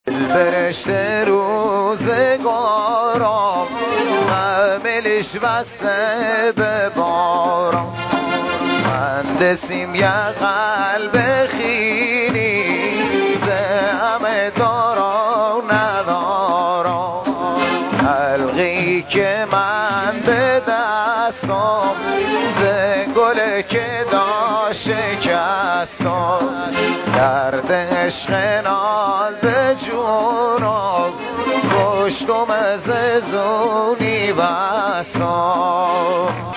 فرشته روزگارم عملش وسته به بارم مهندسیم یه قلب خیلی همه دارا ندارم حلقی که من به دستم گل که داشت شکستم درد عشق ناز جونم کشتم از زونی بستم